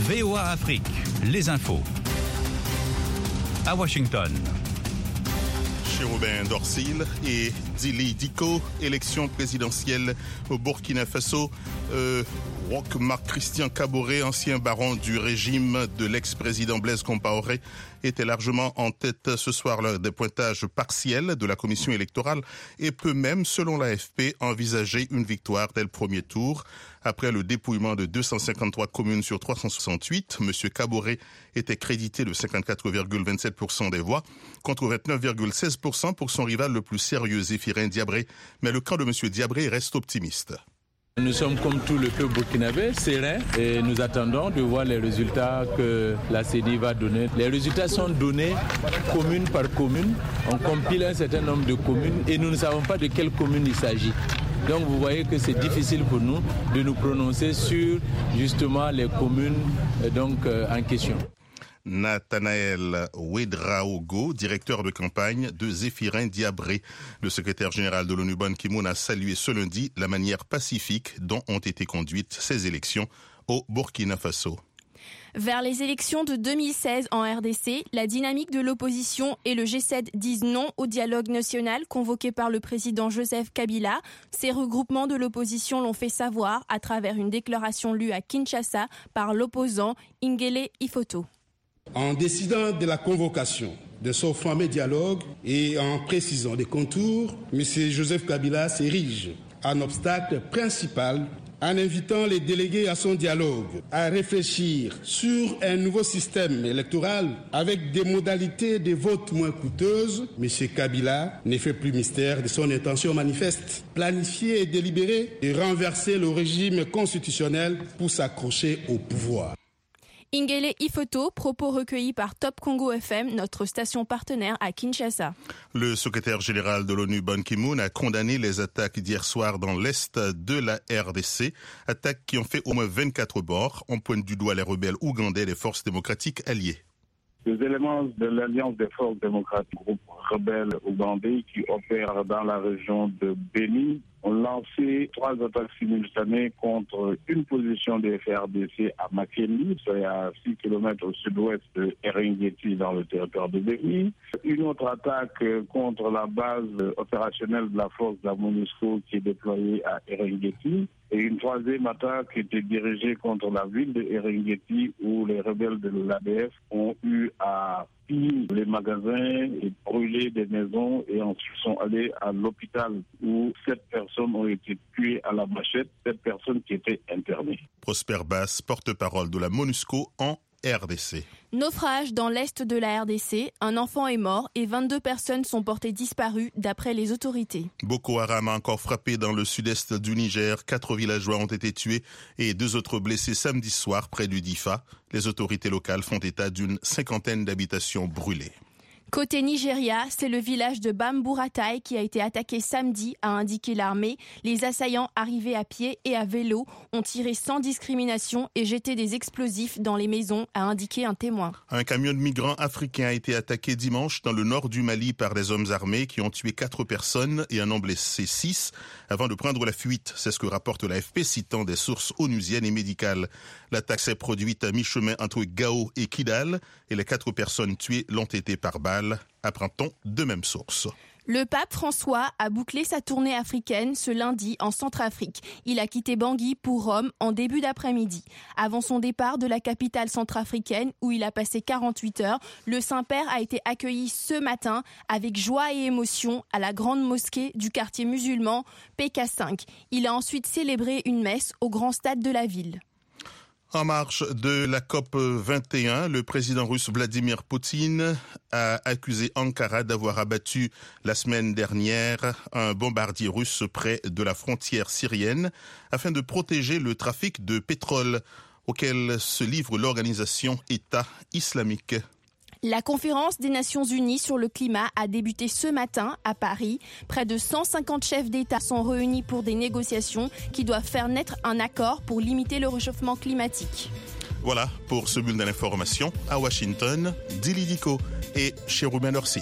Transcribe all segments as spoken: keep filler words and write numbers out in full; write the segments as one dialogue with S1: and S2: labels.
S1: V O A Afrique, les infos. À Washington.
S2: Chérubin Dorsil et Dili Diko, élection présidentielle au Burkina Faso. Euh, Roch Marc-Christian Kaboré, ancien baron du régime de l'ex-président Blaise Compaoré, était largement en tête ce soir lors des pointages partiels de la commission électorale et peut même, selon l'A F P, envisager une victoire dès le premier tour. Après le dépouillement de deux cent cinquante-trois communes sur trois cent soixante-huit, M. Kaboré était crédité de cinquante-quatre virgule vingt-sept pour cent des voix contre vingt-neuf virgule seize pour cent pour son rival le plus sérieux, Zéphirin Diabré. Mais le camp de M. Diabré reste optimiste.
S3: Nous sommes comme tout le peuple burkinabé, sereins, et nous attendons de voir les résultats que la C E N I va donner. Les résultats sont donnés commune par commune. On compile un certain nombre de communes et nous ne savons pas de quelle commune il s'agit. Donc vous voyez que c'est difficile pour nous de nous prononcer sur justement les communes donc, euh, en question.
S2: Nathanaël Ouedraogo, directeur de campagne de Zéphirin Diabré. Le secrétaire général de l'ONU Ban Ki-moon a salué ce lundi la manière pacifique dont ont été conduites ces élections au Burkina Faso.
S4: Vers les élections de deux mille seize en R D C, la dynamique de l'opposition et le G sept disent non au dialogue national convoqué par le président Joseph Kabila. Ces regroupements de l'opposition l'ont fait savoir à travers une déclaration lue à Kinshasa par l'opposant Ingele Ifoto.
S5: En décidant de la convocation de ce fameux dialogue et en précisant les contours, M. Joseph Kabila s'érige en obstacle principal en invitant les délégués à son dialogue à réfléchir sur un nouveau système électoral avec des modalités de vote moins coûteuses. M. Kabila ne fait plus mystère de son intention manifeste, planifier et délibérer et renverser le régime constitutionnel pour s'accrocher au pouvoir.
S4: Ingele Ifoto, propos recueillis par Top Congo F M, notre station partenaire à Kinshasa.
S2: Le secrétaire général de l'ONU Ban Ki-moon a condamné les attaques d'hier soir dans l'est de la R D C, attaques qui ont fait au moins vingt-quatre morts. On pointe du doigt les rebelles ougandais et les forces démocratiques alliées.
S6: Les éléments de l'Alliance des forces démocratiques, groupe rebelle ougandais qui opère dans la région de Beni, ont lancé trois attaques simultanées contre une position des F R D C à Makeni, c'est à six kilomètres au sud-ouest de Eringeti dans le territoire de Beni. Une autre attaque contre la base opérationnelle de la force de la MONUSCO qui est déployée à Eringeti. Et une troisième attaque qui était dirigée contre la ville de Eringeti où les rebelles de l'A D F ont eu à piller les magasins et brûler des maisons et ensuite sont allés à l'hôpital où sept personnes ont été tuées à la machette, sept personnes qui étaient internées.
S2: Prosper Bass, porte-parole de la MONUSCO en R D C.
S4: Naufrage dans l'est de la R D C, un enfant est mort et vingt-deux personnes sont portées disparues d'après les autorités.
S2: Boko Haram a encore frappé dans le sud-est du Niger. Quatre villageois ont été tués et deux autres blessés samedi soir près du Difa. Les autorités locales font état d'une cinquantaine d'habitations brûlées.
S4: Côté Nigeria, c'est le village de Bamburatai qui a été attaqué samedi, a indiqué l'armée. Les assaillants arrivés à pied et à vélo ont tiré sans discrimination et jeté des explosifs dans les maisons, a indiqué un témoin.
S2: Un camion de migrants africains a été attaqué dimanche dans le nord du Mali par des hommes armés qui ont tué quatre personnes et en ont blessé six avant de prendre la fuite. C'est ce que rapporte l'A F P citant des sources onusiennes et médicales. L'attaque s'est produite à mi-chemin entre Gao et Kidal et les quatre personnes tuées l'ont été par balle. Apprend-on de même source.
S4: Le pape François a bouclé sa tournée africaine ce lundi en Centrafrique. Il a quitté Bangui pour Rome en début d'après-midi. Avant son départ de la capitale centrafricaine où il a passé quarante-huit heures, le Saint-Père a été accueilli ce matin avec joie et émotion à la grande mosquée du quartier musulman P K cinq. Il a ensuite célébré une messe au grand stade de la ville.
S2: En marge de la COP vingt et un, le président russe Vladimir Poutine a accusé Ankara d'avoir abattu la semaine dernière un bombardier russe près de la frontière syrienne afin de protéger le trafic de pétrole auquel se livre l'organisation État islamique.
S4: La conférence des Nations Unies sur le climat a débuté ce matin à Paris. Près de cent cinquante chefs d'État sont réunis pour des négociations qui doivent faire naître un accord pour limiter le réchauffement climatique.
S2: Voilà pour ce bulletin d'information à Washington, Dili Diko et Chérubin Dorsil.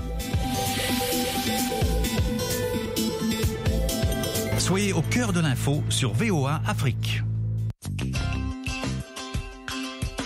S1: Soyez au cœur de l'info sur V O A Afrique.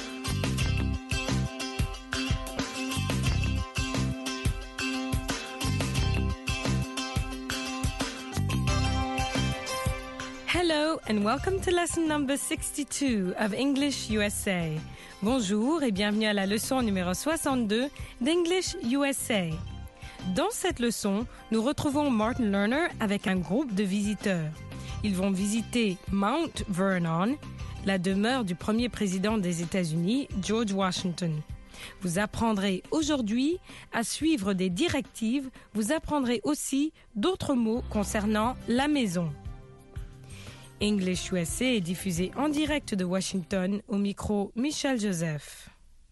S7: Hello and welcome to lesson number sixty-two of English U S A. Bonjour et bienvenue à la leçon numéro soixante-deux d'English U S A. Dans cette leçon, nous retrouvons Martin Lerner avec un groupe de visiteurs. Ils vont visiter Mount Vernon, la demeure du premier président des États-Unis, George Washington. Vous apprendrez aujourd'hui à suivre des directives. Vous apprendrez aussi d'autres mots concernant la maison. English U S A est diffusé en direct de Washington au micro Michel Joseph.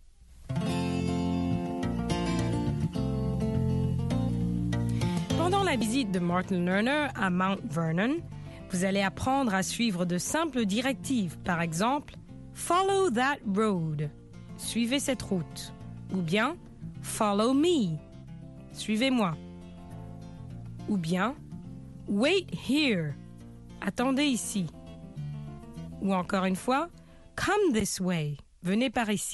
S7: Pendant la visite de Martin Lerner à Mount Vernon, vous allez apprendre à suivre de simples directives. Par exemple, « Follow that road » « Suivez cette route » ou bien « Follow me » « Suivez-moi » ou bien « Wait here » « Attendez ici » ou encore une fois « Come this way » « Venez par ici »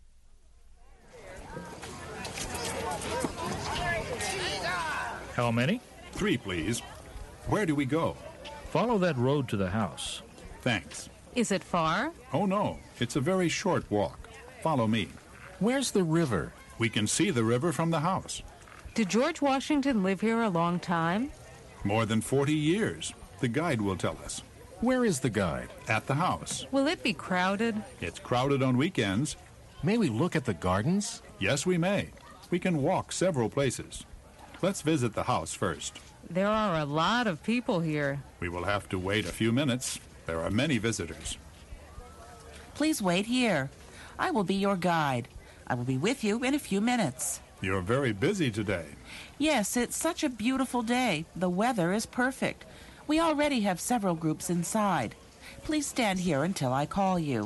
S8: How many?
S1: Three, please. Where do we go?
S8: Follow that road to the house.
S1: Thanks.
S9: Is it far?
S1: Oh, no. It's a very short walk. Follow me.
S8: Where's the river?
S1: We can see the river from the house.
S9: Did George Washington live here a long time?
S1: More than forty years. The guide will tell us.
S8: Where is the guide?
S1: At the house.
S9: Will it be crowded?
S1: It's crowded on weekends.
S8: May we look at the gardens?
S1: Yes, we may. We can walk several places. Let's visit the house first.
S9: There are a lot of people here.
S1: We will have to wait a few minutes. There are many visitors.
S10: Please wait here. I will be your guide. I will be with you in a few minutes.
S1: You're very busy today.
S10: Yes, it's such a beautiful day. The weather is perfect. We already have several groups inside. Please stand here until I call you.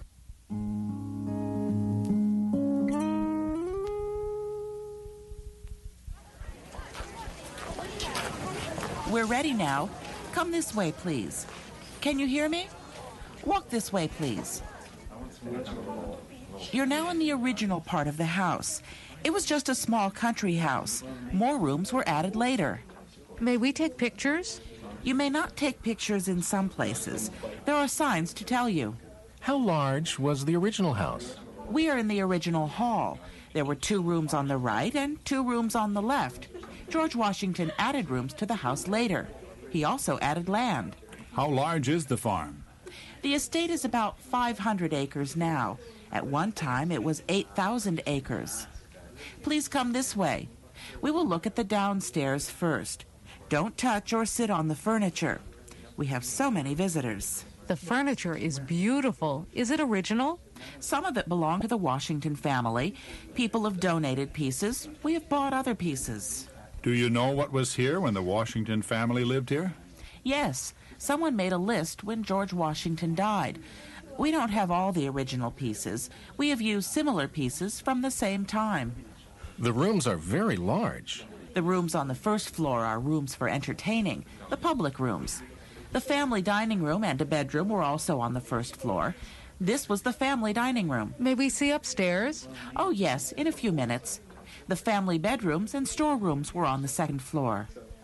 S10: We're ready now. Come this way, please. Can you hear me? Walk this way, please. You're now in the original part of the house. It was just a small country house. More rooms were added later.
S9: May we take pictures?
S10: You may not take pictures in some places. There are signs to tell you.
S8: How large was the original house?
S10: We are in the original hall. There were two rooms on the right and two rooms on the left. George Washington added rooms to the house later. He also added land.
S1: How large is the farm?
S10: The estate is about five hundred acres now. At one time, it was eight thousand acres. Please come this way. We will look at the downstairs first. Don't touch or sit on the furniture. We have so many visitors.
S9: The furniture is beautiful. Is it original?
S10: Some of it belonged to the Washington family. People have donated pieces. We have bought other pieces.
S1: Do you know what was here when the Washington family lived here?
S10: Yes. Someone made a list when George Washington died. We don't have all the original pieces. We have used similar pieces from the same time.
S8: The rooms are very large.
S10: The rooms on the first floor are rooms for entertaining, the public rooms. The family dining room and a bedroom were also on the first floor. This was the family dining room.
S9: May we see upstairs?
S10: Oh, yes, in a few minutes. The family bedrooms and storerooms were on the second floor.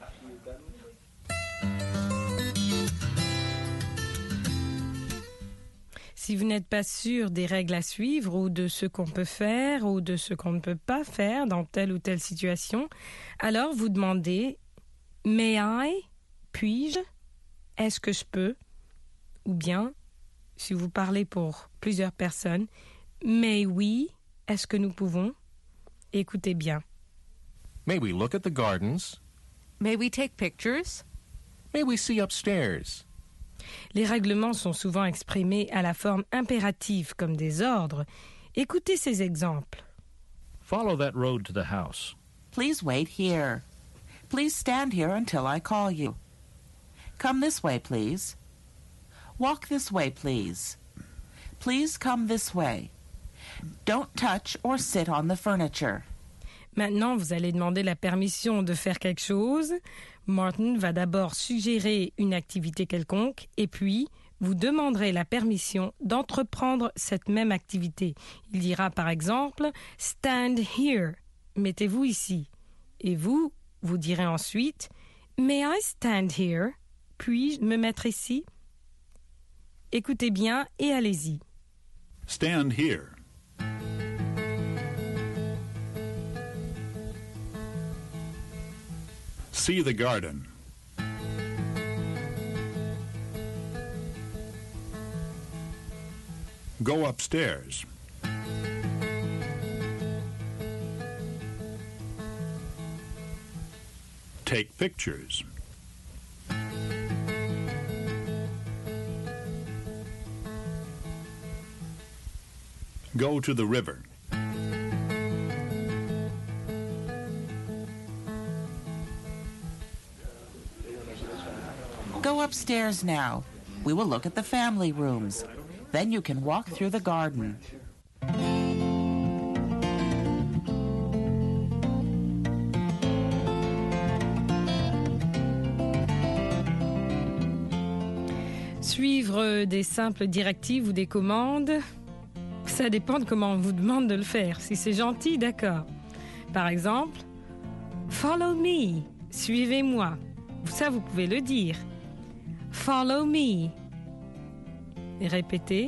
S7: Si vous n'êtes pas sûr des règles à suivre ou de ce qu'on peut faire ou de ce qu'on ne peut pas faire dans telle ou telle situation, alors vous demandez « May I » puis-je, « Est-ce que je peux » ou bien, si vous parlez pour plusieurs personnes, « May we » Est-ce que nous pouvons? Écoutez bien.
S8: May we look at the gardens?
S9: May we take pictures?
S8: May we see upstairs?
S7: Les règlements sont souvent exprimés à la forme impérative comme des ordres. Écoutez ces exemples.
S8: Follow that road to the house.
S10: Please wait here. Please stand here until I call you. Come this way, please. Walk this way, please. Please come this way. Don't touch or sit on the furniture.
S7: Maintenant, vous allez demander la permission de faire quelque chose. Martin va d'abord suggérer une activité quelconque et puis vous demanderez la permission d'entreprendre cette même activité. Il dira par exemple « Stand here », mettez-vous ici. Et vous, vous direz ensuite « May I stand here » Puis-je me mettre ici? Écoutez bien et allez-y.
S11: Stand here. See the garden. Go upstairs. Take pictures. Go to the river.
S10: Go upstairs now. We will look at the family rooms. Then you can walk through the garden.
S7: Suivre des simples directives ou des commandes, ça dépend de comment on vous demande de le faire. Si c'est gentil, d'accord. Par exemple, « Follow me », suivez-moi. Ça, vous pouvez le dire. « Follow me ». Et répétez.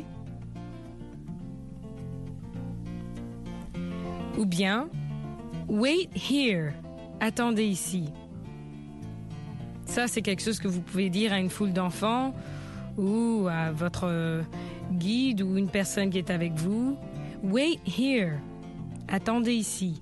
S7: Ou bien « Wait here », attendez ici. Ça, c'est quelque chose que vous pouvez dire à une foule d'enfants ou à votre guide ou une personne qui est avec vous. « Wait here », attendez ici.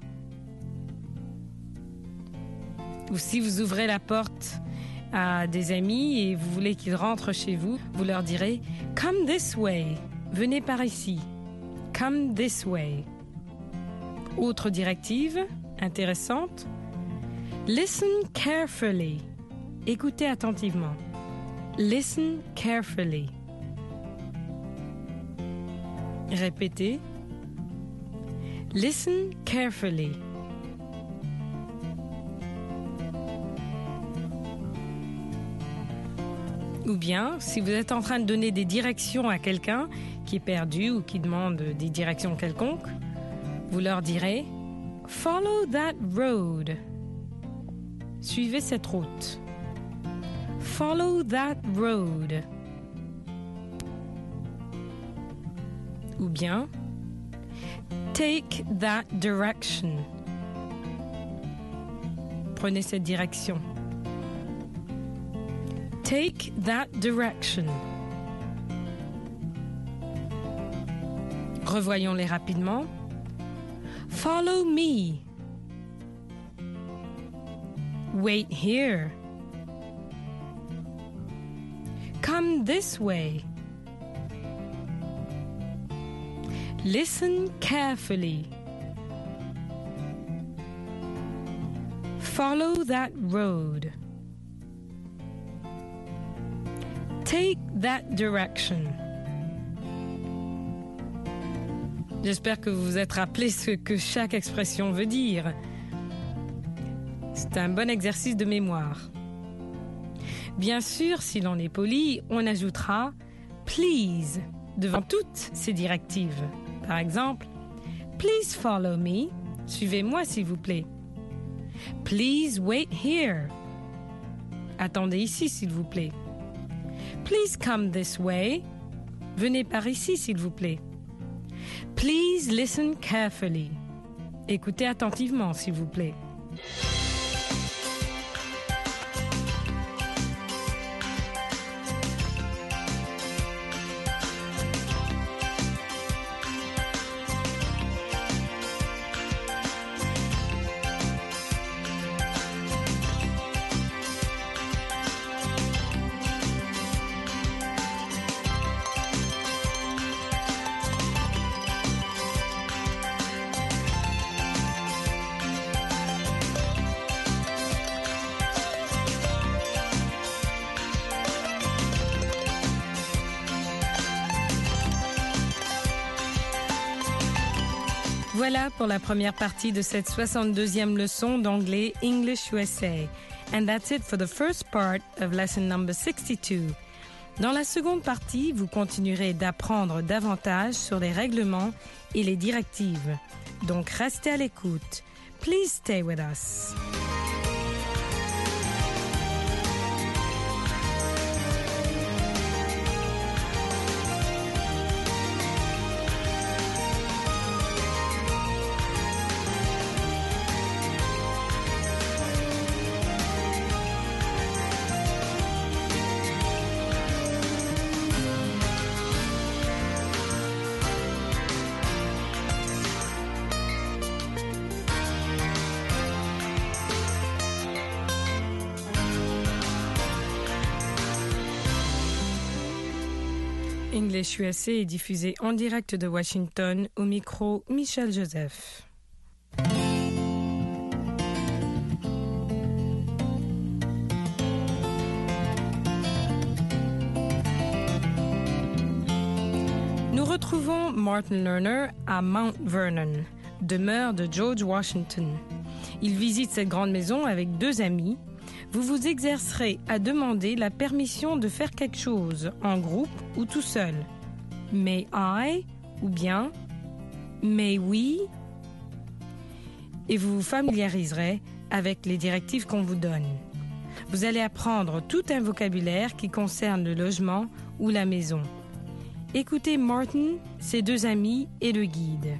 S7: Ou si vous ouvrez la porte à des amis et vous voulez qu'ils rentrent chez vous, vous leur direz « Come this way », venez par ici. « Come this way ». Autre directive intéressante, « Listen carefully », écoutez attentivement. « Listen carefully ». Répétez. « Listen carefully ». Ou bien, si vous êtes en train de donner des directions à quelqu'un qui est perdu ou qui demande des directions quelconques, vous leur direz « Follow that road ». Suivez cette route. « Follow that road ». Ou bien « Take that direction ». Prenez cette direction. Take that direction. Revoyons-les rapidement. Follow me. Wait here. Come this way. Listen carefully. Follow that road. Take that direction. J'espère que vous vous êtes rappelé ce que chaque expression veut dire. C'est un bon exercice de mémoire. Bien sûr, si l'on est poli, on ajoutera « please » devant toutes ces directives. Par exemple, « Please follow me » suivez-moi s'il vous plaît. « Please wait here » attendez ici s'il vous plaît. Please come this way. Venez par ici, s'il vous plaît. Please listen carefully. Écoutez attentivement, s'il vous plaît. Voilà pour la première partie de cette soixante-deuxième leçon d'anglais English U S A. And that's it for the first part of lesson number sixty-two. Dans la seconde partie, vous continuerez d'apprendre davantage sur les règlements et les directives. Donc restez à l'écoute. Please stay with us. English U S A est diffusé en direct de Washington, au micro Michel Joseph. Nous retrouvons Martin Lerner à Mount Vernon, demeure de George Washington. Il visite cette grande maison avec deux amis. Vous vous exercerez à demander la permission de faire quelque chose, en groupe ou tout seul. May I ou bien May we? Et vous vous familiariserez avec les directives qu'on vous donne. Vous allez apprendre tout un vocabulaire qui concerne le logement ou la maison. Écoutez Martin, ses deux amis et le guide.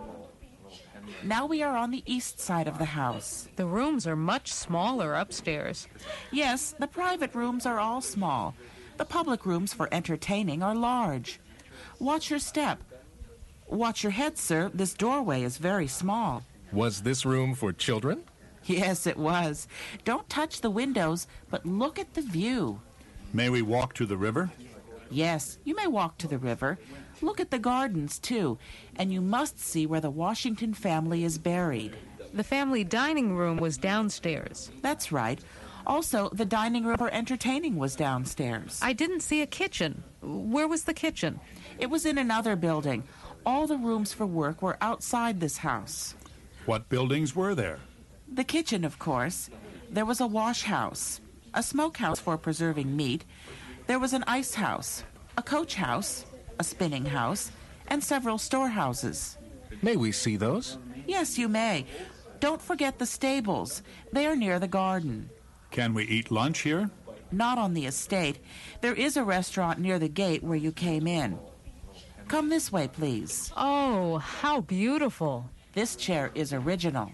S10: Now we are on the east side of the house.
S9: The rooms are much smaller upstairs.
S10: Yes, the private rooms are all small. The public rooms for entertaining are large. Watch your step. Watch your head, sir. This doorway is very small.
S8: Was this room for children?
S10: Yes, it was. Don't touch the windows, but look at the view.
S11: May we walk to the river?
S10: Yes, you may walk to the river. Look at the gardens, too, and you must see where the Washington family is buried.
S9: The family dining room was downstairs.
S10: That's right. Also, the dining room for entertaining was downstairs.
S9: I didn't see a kitchen. Where was the kitchen?
S10: It was in another building. All the rooms for work were outside this house.
S11: What buildings were there?
S10: The kitchen, of course. There was a wash house, a smokehouse for preserving meat. There was an ice house, a coach house, a spinning house, and several storehouses.
S8: May we see those?
S10: Yes, you may. Don't forget the stables. They are near the garden.
S11: Can we eat lunch here?
S10: Not on the estate. There is a restaurant near the gate where you came in. Come this way, please.
S9: Oh, how beautiful.
S10: This chair is original.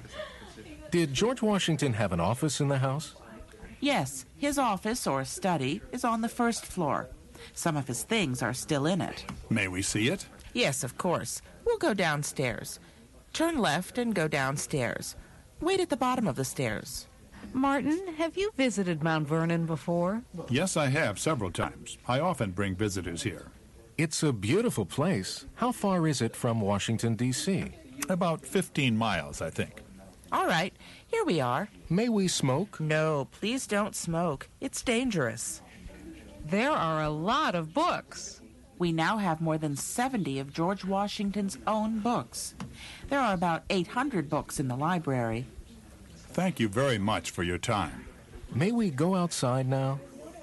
S8: Did George Washington have an office in the house?
S10: Yes, his office or study is on the first floor. Some of his things are still in it.
S11: May we see it?
S10: Yes, of course. We'll go downstairs. Turn left and go downstairs. Wait at the bottom of the stairs.
S9: Martin, have you visited Mount Vernon before?
S11: Yes, I have several times. I often bring visitors here.
S8: It's a beautiful place. How far is it from Washington, D C?
S11: About fifteen miles, I think.
S10: All right, here we are.
S8: May we smoke?
S10: No, please don't smoke. It's dangerous.
S9: There are a lot of books.
S10: We now have more than seventy of George Washington's own books. There are about eight hundred books in the library.
S11: Thank you very much for your time.
S8: May we go outside now?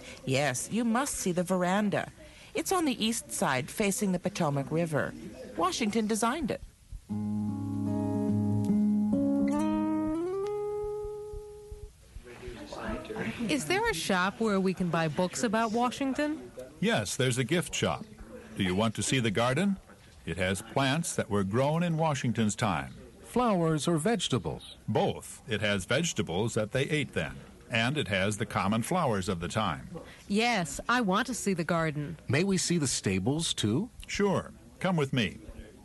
S10: Yes, you must see the veranda. It's on the east side, facing the Potomac River. Washington designed it.
S9: Is there a shop where we can buy books about Washington?
S11: Yes, there's a gift shop. Do you want to see the garden? It has plants that were grown in Washington's time.
S8: Flowers or vegetables?
S11: Both. It has vegetables that they ate then, and it has the common flowers of the time.
S9: Yes, I want to see the garden.
S8: May we see the stables, too?
S11: Sure. Come with me.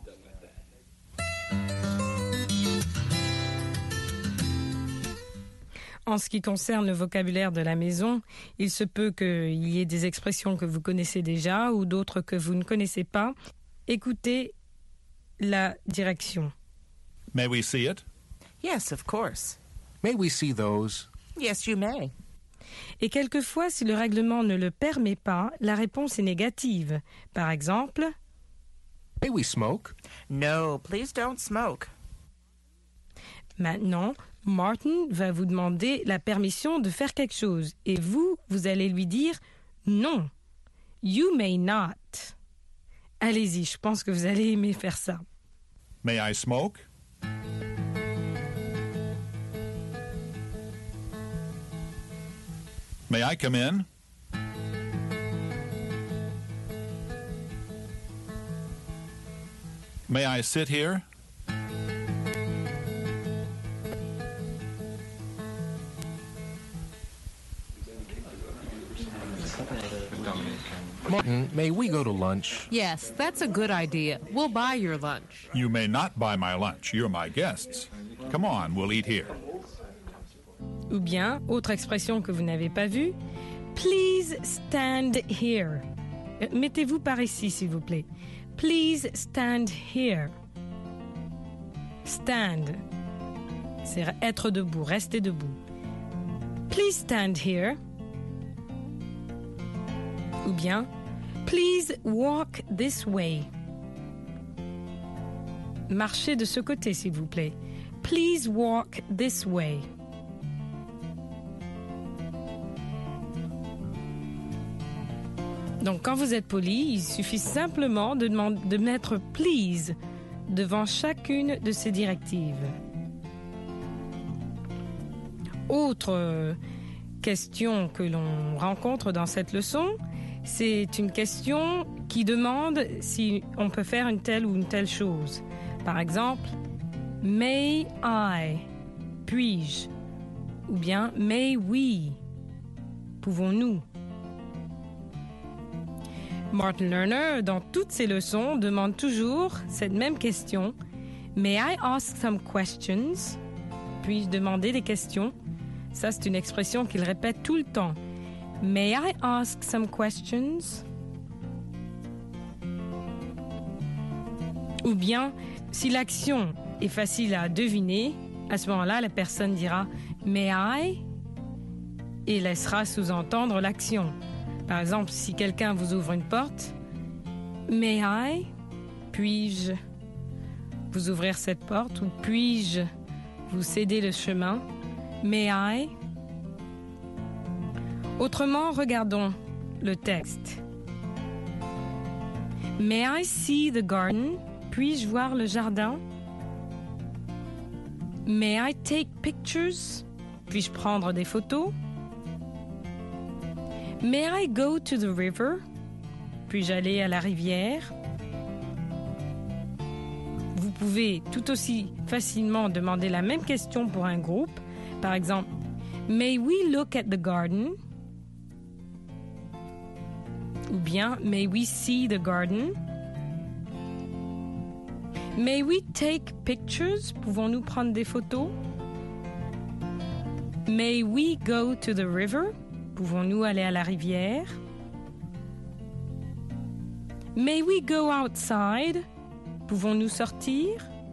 S7: En ce qui concerne le vocabulaire de la maison, il se peut qu'il y ait des expressions que vous connaissez déjà ou d'autres que vous ne connaissez pas. Écoutez la direction.
S11: May we see it?
S10: Yes, of course.
S8: May we see those?
S10: Yes, you may.
S7: Et quelquefois, si le règlement ne le permet pas, la réponse est négative. Par exemple,
S8: May we smoke?
S10: No, please don't smoke.
S7: Maintenant, Martin va vous demander la permission de faire quelque chose et vous, vous allez lui dire non. You may not. Allez-y, je pense que vous allez aimer faire ça.
S11: May I smoke? May I come in? May I sit here?
S8: Martin, may we go to lunch?
S9: Yes, that's a good idea. We'll buy your lunch.
S11: You may not buy my lunch. You're my guests. Come on, we'll eat here.
S7: Ou bien, autre expression que vous n'avez pas vue, please stand here. Mettez-vous par ici, s'il vous plaît. Please stand here. Stand. C'est être debout, rester debout. Please stand here. Ou bien, please walk this way. Marchez de ce côté, s'il vous plaît. Please walk this way. Donc, quand vous êtes poli, il suffit simplement de, demander, de mettre « please » devant chacune de ces directives. Autre question que l'on rencontre dans cette leçon, c'est une question qui demande si on peut faire une telle ou une telle chose. Par exemple, « May I » puis-je? Ou bien « May we » pouvons-nous? Martin Lerner, dans toutes ses leçons, demande toujours cette même question. « May I ask some questions ?» Puis-je demander des questions? Ça, c'est une expression qu'il répète tout le temps. « May I ask some questions ?» Ou bien, si l'action est facile à deviner, à ce moment-là, la personne dira « May I ?» et laissera sous-entendre l'action. Par exemple, si quelqu'un vous ouvre une porte, « May I ?» Puis-je vous ouvrir cette porte ou puis-je vous céder le chemin? « May I ?» Autrement, regardons le texte. « May I see the garden ?» Puis-je voir le jardin? « May I take pictures ?» Puis-je prendre des photos? May I go to the river? Puis-je aller à la rivière? Vous pouvez tout aussi facilement demander la même question pour un groupe. Par exemple, May we look at the garden? Ou bien May we see the garden? May we take pictures? Pouvons-nous prendre des photos? May we go to the river? Pouvons-nous aller à la rivière? May we go outside? Pouvons-nous sortir?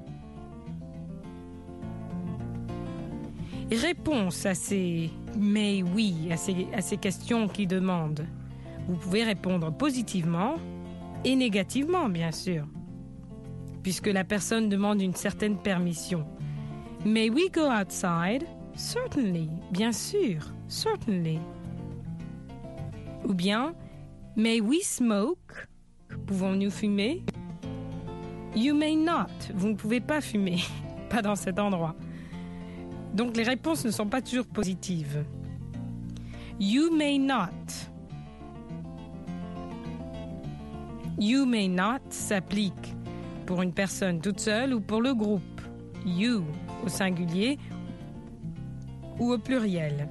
S7: Réponse à ces mais oui, à ces, à ces questions qui demandent. Vous pouvez répondre positivement et négativement, bien sûr, puisque la personne demande une certaine permission. May we go outside? Certainly, bien sûr, certainly. Ou bien, may we smoke? Pouvons-nous fumer? You may not. Vous ne pouvez pas fumer. Pas dans cet endroit. Donc les réponses ne sont pas toujours positives. You may not. You may not s'applique pour une personne toute seule ou pour le groupe. You au singulier ou au pluriel.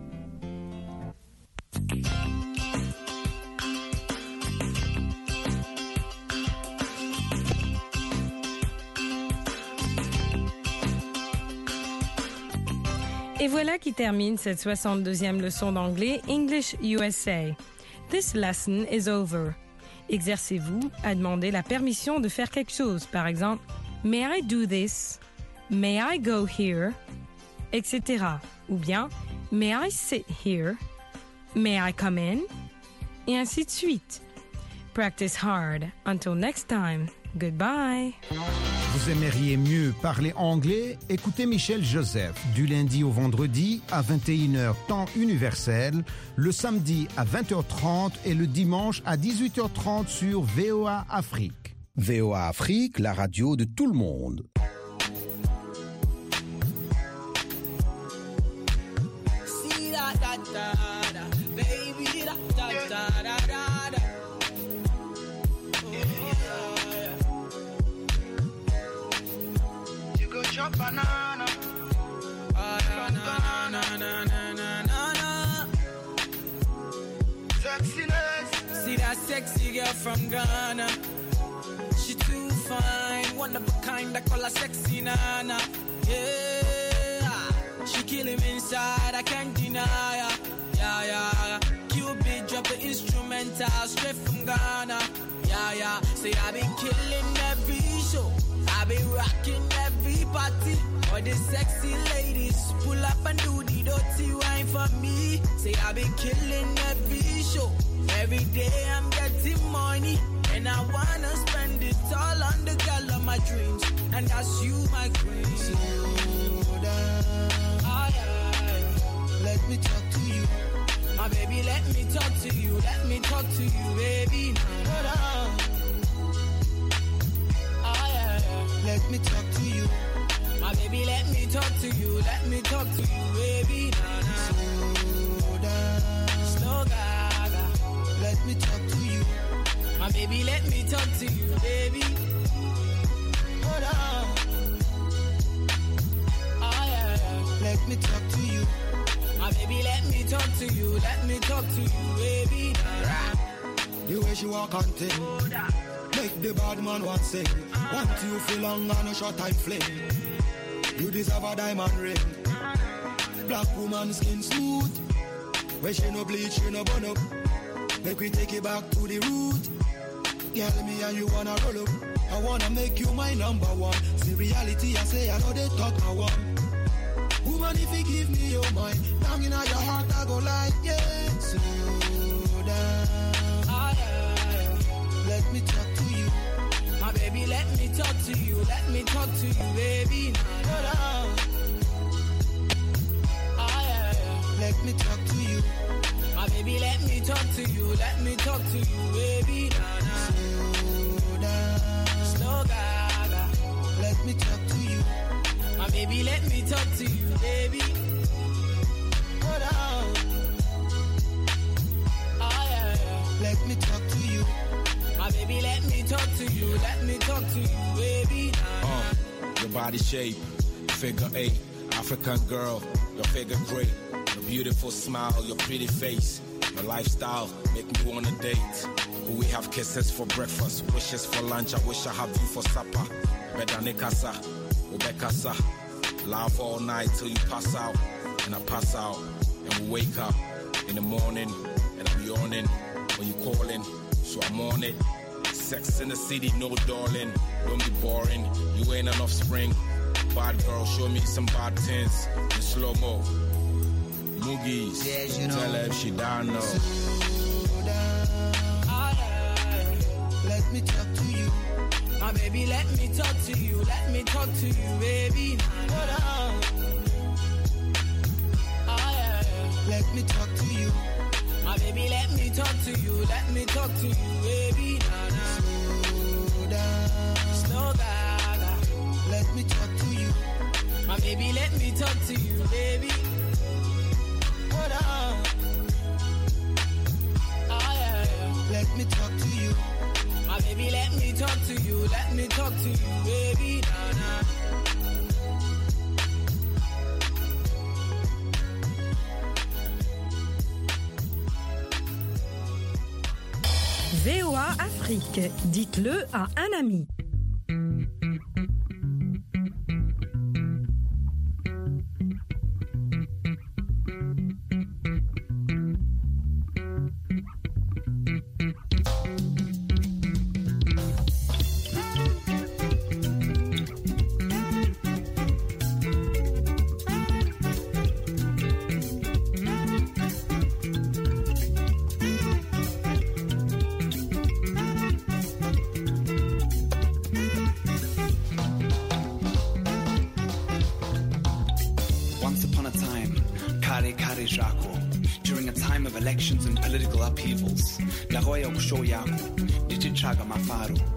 S7: Et voilà qui termine cette soixante-deuxième leçon d'anglais English U S A. This lesson is over. Exercez-vous à demander la permission de faire quelque chose. Par exemple, May I do this? May I go here? et cetera. Ou bien, May I sit here? May I come in? Et ainsi de suite. Practice hard. Until next time. Goodbye.
S12: Vous aimeriez mieux parler anglais? Écoutez Michel Joseph du lundi au vendredi à vingt et une heures temps universel, le samedi à vingt heures trente et le dimanche à dix-huit heures trente sur V O A Afrique. V O A Afrique, la radio de tout le monde.
S13: Banana, oh, na, na, na, na, na, na, na, na. Sexiness. See that sexy girl from Ghana. She too fine, one of a kind. I call her sexy nana. Yeah, she kill him inside. I can't deny her. Yeah, yeah. Cupid drop the instrumental straight from Ghana. Ghana. Yeah, yeah. Say I been killing every show. I been rocking every party. All the sexy ladies pull up and do the dirty wine for me. Say I been killing every show. Every day I'm getting money. And I wanna spend it all on the girl of my dreams. And that's you, my queen.
S14: Slow down.
S13: Aye, aye.
S14: Let me talk to you.
S13: My baby, let me talk to you. Let me talk to you, baby.
S14: Slow down.
S13: Aye, aye, aye.
S14: Let me talk to you.
S13: My baby, let me talk to you. Let me talk to you, baby. Nah, nah.
S14: Slow down.
S13: Slow gaga.
S14: Let me talk to you.
S13: My baby, let me talk to you, baby.
S14: Hold on.
S13: Oh, yeah, yeah.
S14: Let me talk to you.
S13: My baby, let me talk to you. Let me talk to you, baby.
S14: The way she walk on thing. Make the bad man want sing. Want you feel long on a short time fling. You deserve a diamond ring. Black woman skin smooth. When she no bleach, she no burn up. Make we take it back to the root. Girl, me and you wanna roll up. I wanna make you my number one. See reality, I say I know they talk I want. Woman, if you give me your mind, down in your heart I go like, yeah. Slow down.
S13: Oh, yeah, yeah.
S14: Let me talk to you.
S13: My baby, let me talk to you. Let me talk to you, baby.
S14: Slow down.
S13: Oh, yeah, yeah.
S14: Let me talk to you.
S13: My baby, let me talk to you. Let me talk to you, baby. Nah, nah.
S14: Slow down.
S13: Slow gaga.
S14: Let me talk to you.
S13: My baby, let me talk to you, baby.
S14: Hold on.
S13: Oh, yeah, yeah.
S14: Let me talk to you.
S13: My baby, let me talk to you. Let me talk to you, baby. Nah, nah.
S15: Uh, your body shape, figure eight, African girl, your figure great. Your beautiful smile, your pretty face, your lifestyle make me wanna date. But we have kisses for breakfast, wishes for lunch. I wish I have you for supper. Bedanikasa, Ubekasa, laugh all night till you pass out, and I pass out, and we wake up in the morning, and I'm yawning when you calling, so I'm on it. Sex in the city, no darling, don't be boring. You ain't an offspring. Bad girl, show me some bad things in slow mo. Moogies,
S14: yes, you know.
S15: Tell her if she don't know.
S14: Slow down.
S13: Oh, yeah.
S14: Let me talk to you.
S13: My baby, let me talk to you. Let me talk to you, baby.
S14: Slow down.
S13: Oh, yeah.
S14: Let me talk to you.
S13: My baby, let me talk to you. Let me talk to you, baby. Nah, nah.
S14: Slow down.
S13: Slow gaga.
S14: Let me talk to you.
S13: My baby, let me talk to you, baby.
S14: Hold on.
S13: Oh, yeah, yeah.
S14: Let me talk to you.
S13: My baby, let me talk to you. Let me talk to you, baby. Nah, nah.
S7: V O A Afrique. Dites-le à un ami.
S16: During a time of elections and political upheavals, Nagoya Kusho Yako, Dichichaga Mafaro.